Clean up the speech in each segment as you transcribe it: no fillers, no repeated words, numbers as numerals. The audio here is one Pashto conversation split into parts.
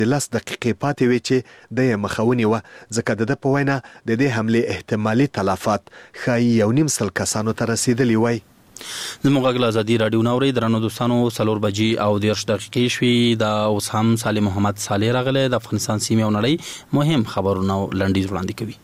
10 دقیقې پاتې وې چې د یې مخه ونیوه، ځکه د ده په وینا د دې حملې احتمالي تلافات ښایي 1.5 سل کسانو ته رسیدلی وای. زموږ غږ له ازادي راډیو نو اورئ. درنو دوستانو 4 بجې او 10 دقیقې شوې. دا اوس هم صالح محمد صالح راغلی د افغانستان سیمې او نړۍ مهم خبرونه لنډیز وړاندې کوي.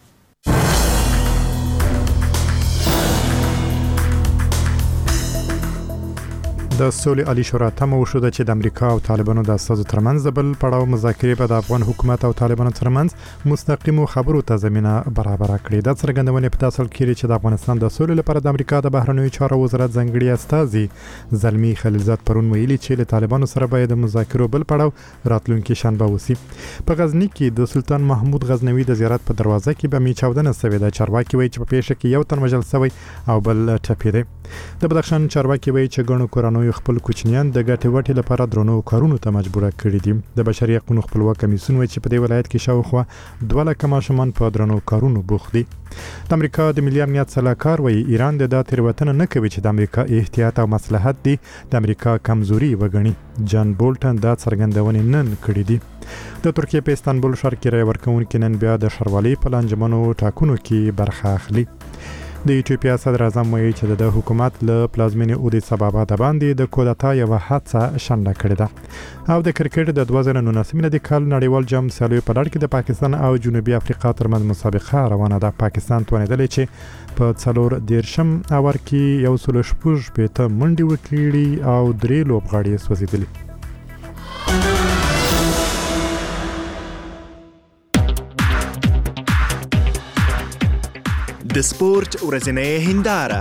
د سولې عالی شورا تمه وشوه چې د امریکا او طالبانو د اساسو ترمنځ د بل پړاو مذاکرې به د افغان حکومت او طالبانو ترمنځ مستقیمو خبرو ته زمينه برابر کړي. د څرګندونې په تاسو کې چې د افغانستان د سولې لپاره د امریکا د بهرنیو چارو وزارت ځنګړي استازي زلمی خلیلزاد پرون ویلي چې له طالبانو سره باید د مذاکرو بل پړاو راتلونکي شنبه وسی. په غزنی کې د سلطان محمود غزنوي د زیارت په دروازه کې به میچاودنه شوې ده. چارواکي وایي چې په پیښه کې یو تن وژل شوی او بل ټپي دی. د بدخشان چارواکي وایي چې ګڼو کورنیو خپل کوچنیان د ګټې وټې لپاره درنو کارونو ته مجبور کړي دي. د بشري حقوقو خپلواک کمیسیون وایي چې په دې ولایت کې شاوخوا 2 لک ماشومان په درنو کارونو بوخت دي. د امریکا د ملي امنیت صلاحکار وایي ایران د تیروتنه نه کوي چې د امریکا احتیاط او مصلحت دي د امریکا کمزوري وګڼي. جان بولټن دا څرګندونې نن کړې دي. د ترکیه په استانبول ښار کې رای ورکوونکي نن بیا د ښاروالۍ په لانجمنو ټاکنو کې برخه اخلي. د ایتوپیا صدر اعظم وایي چې د حکومت له پلازمینې اودیس ابابا د باندې د کودتا یو هڅه شنډه کړې ده. او د کرکټ د 2019 میلادي کال نړیوال جام سیالیو په لړ کې د پاکستان او جنوبي افریقا ترمنځ مسابقه روانه ده. پاکستان توانیدلی چې په 4 اور کې 116 منډې وکړي او 3 لوبغاړي سوځېدلي. د سپورت ورځنۍ هنداره.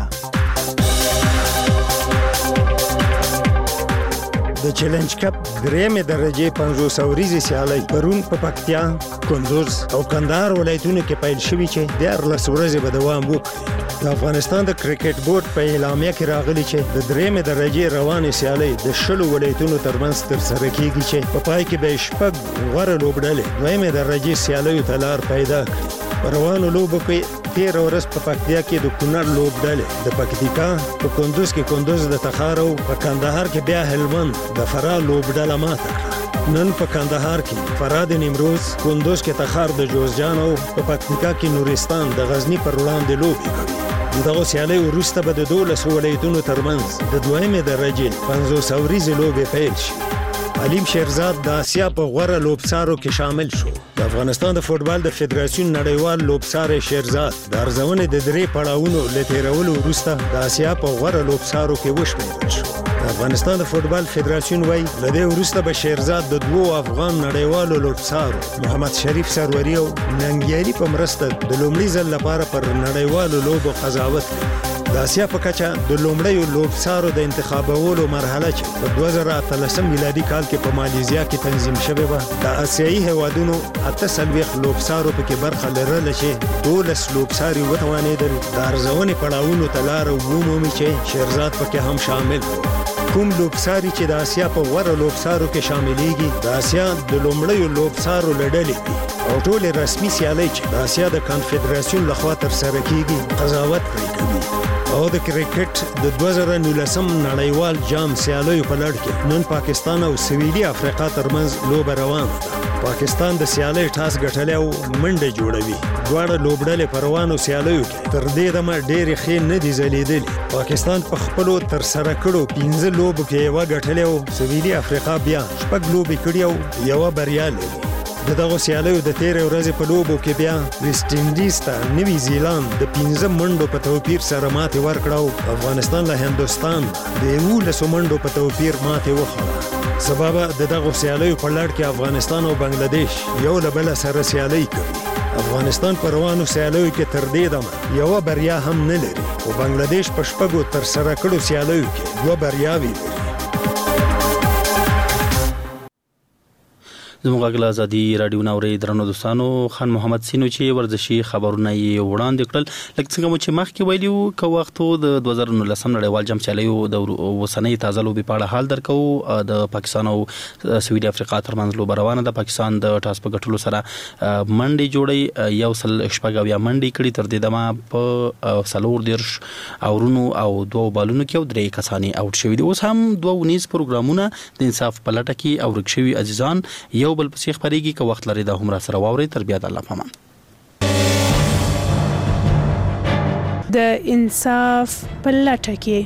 د چیلنج کپ درېمې درجې 500 ورځې سیالۍ پرون په پکتیا، کندوز او کندهار ولایتونو کې پیل شوې چې 14 ورځې به دوام وکړي. د افغانستان د کرکټ بورډ په اعلامیه کې راغلي چې د درېمې درجې روانې سیالۍ د 10 ولایتونو ترمنځ ترسره کیږي چې په پای کې به شپږ غوره لوبډلې دویمې درجې سیالیو ته لار پیدا کړي. په روانو لوبو کې 13 ورځ په پکتیا کې د کونړ لوبډلې د پکتیکا، په کندوز کې کندوز د تخار او په کندهار کې بیا هلمند د فراه لوبډله ماته کړه. نن په کندهار کې فراه د نیمروز، کندوز کې تخار د جوزجان او په پکتیکا کې نورستان د غزنی پر وړاندې لوبې کوي. دغه سیالۍ وروسته به د 12 ولایتونو ترمنځ د دویمې درجې 500 ورځې لوبې پیل شي. علیم شیرزاد د آسیا په غوره لوبسارو کې شامل شو. د افغانستان د فوټبال د فدراسیون نړیوال لوبسار شیرزاد د ارزونې د 3 پړاوونو لتیرولو وروسته د آسیا په غوره لوبسارو کې وشمیرل شو. د افغانستان د فوټبال فدراسیون وایي له دې وروسته به شیرزاد د 2 افغان نړیوالو لوبسارو محمد شریف سروري او ننګیالي په مرسته د لومړي ځل لپاره پر نړیوالو لوبو قضاوت کوي. د آسیا په کچه د لومړیو لوبسارو د انتخابولو مرحله چې په 2013 میلادي کال کې په مالیزیا کې تنظیم شوې وه، د آسیایي هیوادونو 38 لوبسارو پکې برخه لرله چې 12 لوبساري وتوانېدل د ارزونې پړاوونو ته لاره ومومي چې شیرزاد پکې هم شامل و. کوم لوبساري چې د آسیا په غوره لوبسارو کې شاملېږي د آسیا د لومړیو لوبسارو له ډلې دي او ټولې رسمي سیالۍ چې د آسیا د کنفدراسیون لخوا ترسره کیږي قضاوت پرې کوي. او د کرکټ د 2019 نړیوال جام سیالیو په لړ کې نن پاکستان او سویلي افریقا ترمنځ لوبه روانه ده. پاکستان د سیالۍ ټاس ګټلی او منډه جوړوي. دواړه لوبډلې په روانو سیالیو کې تر دې دمه ډېرې ښې نه دي ځلېدلې. پاکستان په خپلو ترسره کړو 15 لوبو کې یوه ګټلې او سویلي افریقا بیا 6 لوبې کړي او یوه بریا لري. د دغه سیالیو د 13 ورځې په لوبو کې بیا ویسټ انډیز ته نوی زیلاند د 15 منډو په توپیر سره ماتې ورکړه او افغانستان له هندوستان د 11 منډو په توپیر ماتې وخوړه. سبب د دغه سیالیو په لړ کې افغانستان او بنگلاديش یو له بل سره سیالي کوي. افغانستان په روانو سیالیو کې تر دې دمه یوه بریا هم نه لري او بنگلاديش په 6 ترسره کړو سیالیو کې 2 بریاوې لري. زموږ غږ له ازادي راډیو نو اورئ. درنو دوستانو، خان محمد سینو چې ورزشي خبرونه یې وړاندې کړل. لکه څنګه مو چې مخکې ویلي وو که وختو د 2019 نړیوال جام سیالیو د اوسنۍ تازه لوبې په اړه حال درکو. د پاکستان او سویلي افریقا ترمنځ لوبه روانه ده. پاکستان د ټاس په ګټلو سره منډې جوړي 116 منډې کړي. تر دې دمه په 40 اورونو او 2 بالونو کې او 3 کسانې اوټ شوي دي. اوس هم 2 ونیز پروګرامونه د انصاف په لټه کې او ورک شوي عزیزان یو یو بل پسې خبرېږي که وخت لري دا هم را سره واوري. تر بیا د الله پامان. د انصاف په لټه کې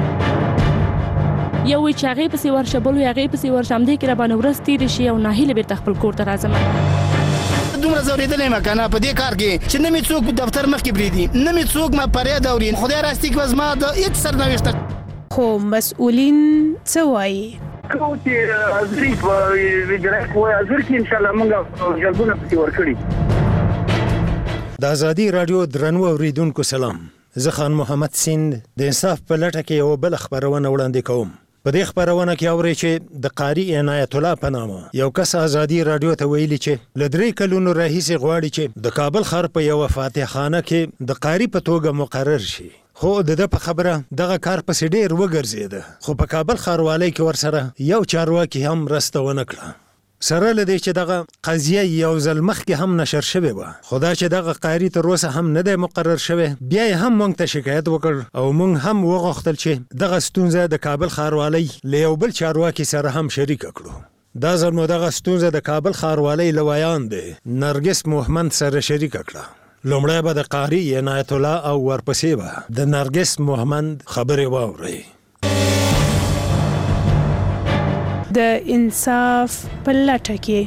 یو وی چې هغې پسې ورشه بل وی هغې پسې ورشه همدې کې راباندې ورځ تېرې شي او ناهیله بېرته خپل کور ته راځم. دومره ځورېدلی یم که نه په دې کار کې چې نه مې څوک دفتر مخکې پرېږدي نه مې څوک ما فریاد اوري. خدای راستي که زما د هېڅ سرنوشته خو مسؤلین څه وایي؟ کوم چې حاضري په وزارت وایي حاضر کې انشاءالله موږ جلبونه پسې ورکړي. د ازادي راډیو درنو اوریدونکو سلام. زه خان محمد سیند د انصاف په لټه کې یو بل خبرونه وړاندې کوم. په دې خبرونه کې اوري چې د قاری عنایت الله په نامه یو کس ازادي راډیو ته ویلي چې ل 3 کلونو راهیسې غواړي چې د کابل ښار په یو فاتح خانه کې د قاری په توګه مقرر شي. خو د په خبره دغه کار پسې ډیر وګرځیده خو په کابل ښاروالۍ کې ورسره یو چارواکي هم مرسته ونه کړه. سره لدی چې دغه قضیه یو ځل مخکې هم نشر شوې وه خو دا چې دغه قاری تر اوسه هم نه دی مقرر شوی بیا یې هم موږ ته شکایت وکړ او موږ هم وغوښتل چې دغه ستونزه د کابل ښاروالۍ له یو بل چارواکي سره هم شریکه کړو. دا ځل مو دغه ستونزه د کابل ښاروالۍ له ویاندې نرګس محمد سره شریکه کړه. لومړی به د قاری عنایت الله او ورپسې به د نرګس محمد خبرې واورئ. د انصاف په لټه کې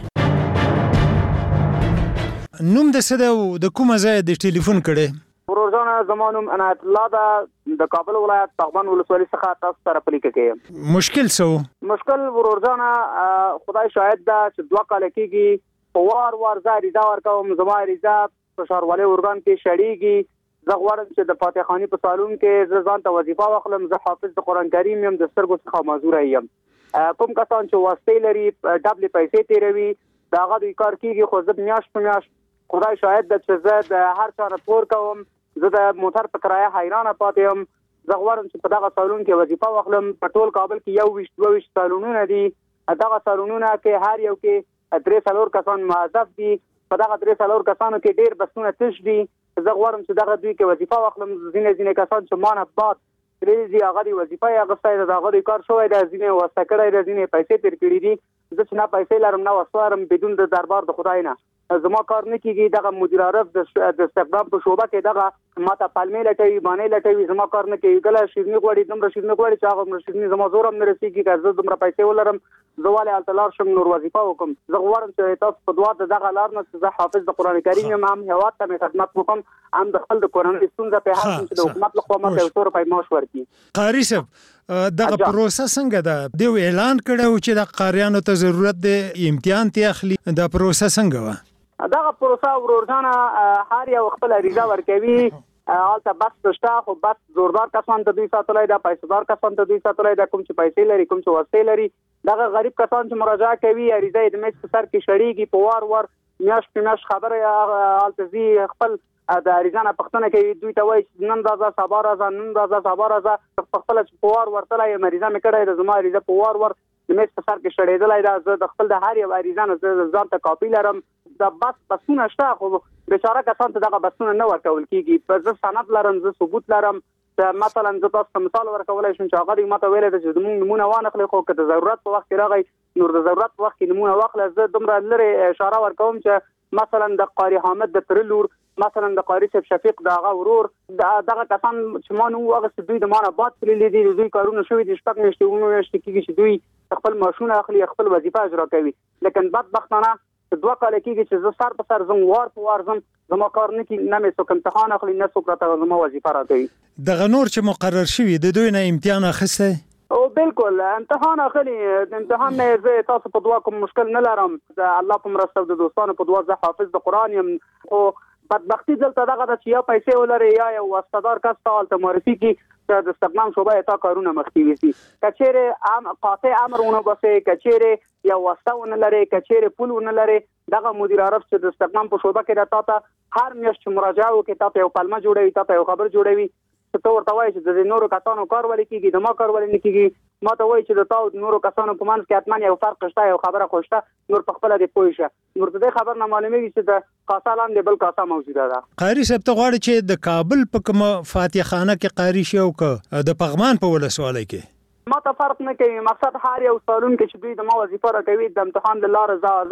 نوم د څه دی او د کومه ځایه د ټلیفون کړی؟ ورورجانه زما نوم عنایت الله ده د کابل ولایت پغمان ولسوالۍ څخه تاسو سره په لیکه کې. مشکل څه و؟ مشکل ورورجانه خدای شاهد ده چې 2 کاله کېږي په وار زه عریضه ورکوم. زما عریضه په ښاروالۍ ارګان کې شړېږي. زه غواړم چې د فاتح خاني په سالون کې زه ځان ته وظیفه واخلم. زه حافظ د قرآن کریم یم. د سترګو څخه معذوره یم. کوم کسان چې واسطې لري ډبلې پیسې تیروي د هغه دوی کار کېږي خو زه میاشت په میاشت خدای شاهد ده چې زه د هر چا نه پور کوم. زه د موټر په کرایه حیرانه پاتې یم. زه غواړم چې په دغه سالون کې وظیفه واخلم. په ټول کابل کې 21 سالونونه دي. دغه سالونونه کې هر یو کې 3-4 کسان موظف دي. په دغه 3-4 کسانو کې ډېر بسونه تش دي. زه غواړم چې دغه دوی کې وظیفه واخلم. ځینې کسان چې ما نه بعد کړي هغه دی وظیفه یې اخیستی ده د هغه دی کار شوی ده. ځینې واسطه کړی ده ځینې پیسې تېر کړي دي. زه چې نه پیسې لرم نه واسطه لرم بدون د دربار د خدای نه زما کار نه کېږي. دغه مدیر عارف د استخدام په شعبه کې دغه ماته پلمې لټوي بانې لټوي. زما کار نه کوي. کله شیرني غواړي دومره شیرني غواړي چې هغه شیرني زما زور هم نه رسېږي. که زه دومره پیسې ولرم زه ولې هلته لاړ شم نور وظیفه وکړم. زه غواړم چې تاسو په دعا د دغه لار نه چې زه حافظ د قرآن کریم یم هم هېواد ته مې خدمت وکړم هم د خپل د کورنۍ ستونزه په حل چې د حکومت لخوا ماته 100 روپۍ معاش ورکړي. قاري صاحب دغه پروسه څنګه ده؟ دوی اعلان کړی و چې د قاریانو ته ضرورت دی امتحان تی اخلي. دا پروسه څنګه وه؟ دغه پروسه ورورجانه هر یو خپل عریضه ورکوي. هلته بس شته خو بس زوردار کسان ته دوی ساتلی ده پیسه‌دار کسان ته دوی ساتلی ده. کوم چې پیسې لري کوم چې واسطې لري دغه غریب کسان چې مراجعه کوي عریضه یې د میز په سر کې شړېږي په وار میاشت په میاشت خبره هلته ځي خپل د عریضه نه پوښتنه کوي. دوی ته وایي نن راځه سبا راځه نن راځه سبا راځه. په خپله چې په وار ورتلی یم عریضه مې کړی ده. زما عریضه په وار د میز په سر کې شړېدلی ده. زه د خپل د هر یو عریضه نه زه ځان ته کاپي لرم. د بسونه شته خو بیچاره کسان ته دغه بسونه نه ورکول کېږي. زه سند لرم زه ثبوت لرم. مثلا زه تاسو ته مثال ورکولی شم چې هغه دوی ماته ویلی ده چې زموږ نومونه وانخلئ خو که د ضرورت په وخت کې راغی نور د ضرورت په وخت کې نومونه واخله. زه دومره لرې اشاره ورکوم چې مثلا د قاری حامد د تره لور مثلا د قاری صاحب شفیق د هغه ورور دغه کسان چې ما نوم واخیست دوی د ما نه بعد تللي دي. دوی کارونه شوي دي 6 میاشتې 9 میاشتې کېږي چې دوی خپل معاشونه اخلي خپل وظیفه اجرا کوي. لیکن بدبختانه 2 کاله کېږي چې زه سر په سر ځم وار په وار ځم زما کار نه کېږي. نه مې څوک امتحان اخلي نه څوک راته زما وظیفه راکوي. دغه نور چې مقرر شوي د دوی نه امتحان اخیستی؟ او بالکل امتحان اخلي. د امتحان نه زه تاسو په دعا کوم مشکل نه لرم. د الله په مرسته د دوستانو په دعا زه حافظ د قرآن یم. خو بدبختي دلته دغه ده چې یا پیسې ولري یا یو واسطهدار کس ته هلته معرفي کړي چې د استخدام شعبه یې تا کارونه مخکې ویسي. که چیرې قاطع امر ونه باسې که چیرې یا واسطه ونه لرې که چیرې پول ونه لرې دغه مدیر عارف چې د استخدام په شعبه کې ده تا ته هر میاشت چې مراجعه وکړي تا ته یو پلمه جوړوي تا ته یو خبر جوړوي چې ته ورته وایي چې د نورو کسانو کار ولې کېږي د ما کار ولې نه کېږي. ما ته وایي چې د تا نورو کسانو په منځ کې حتما یو فرق شته یو خبره خو شته نور په خپله دې پوه شه. نور د دې خبر نه معلومېږي چې د کاسه لاندې بل کاسه موجوده ده. قاري صاحب ته غواړي چې د کابل په کومه فاتح خانه کې قاري شي او که د پغمان په ولسوالۍ کې ما ته فرق نه کوي. مقصد هر یو سالون کې چې دوی د ما وظیفه راکوي د امتحان له لارې